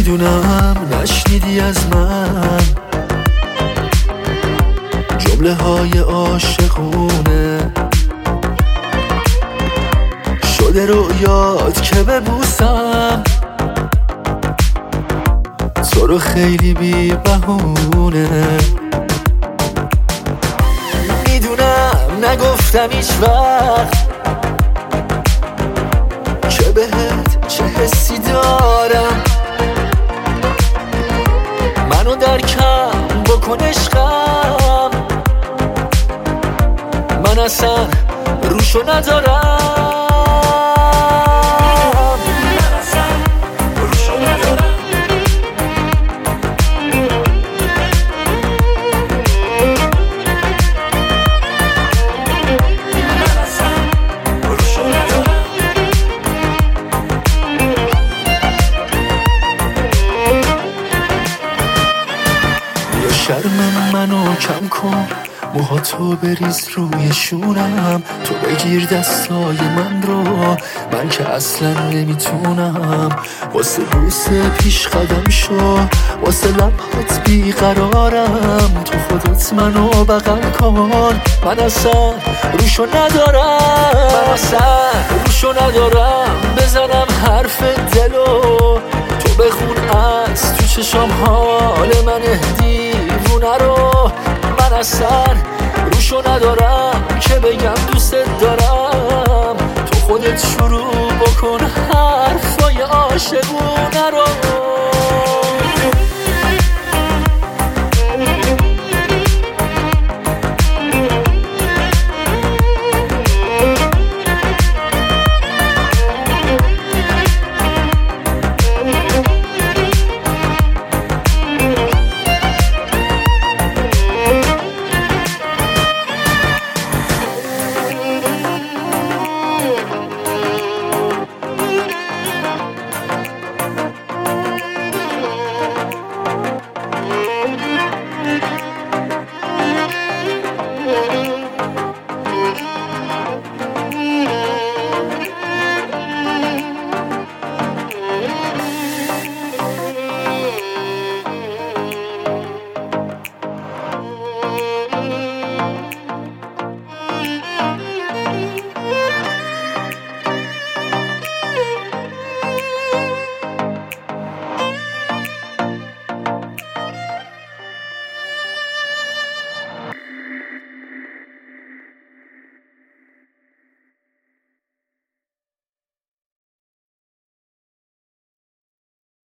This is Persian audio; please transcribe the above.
میدونم نشنیدی از من جمله های عاشقونه، شده رویات که ببوسم تو رو خیلی بی بهونه. میدونم نگفتم هیچ وقت که بهت چه حسی دارم، منو درکم بکن عشقم، من اصلا روشو ندارم. شرم منو کم کن، موهاتو بریز روی شونم، تو بگیر دستای من رو، من که اصلا نمیتونم. واسه بوس پیش قدم شو، واسه لبهات بیقرارم، تو خودت منو بغل کن، من اصلا روشو ندارم، بزنم حرف دلو، تو بخون از تو چشم حال من دیوونه رو، من اصلا روشو ندارم که بگم دوست دارم، تو خودت شروع بکن حرفای عاشقونه رو.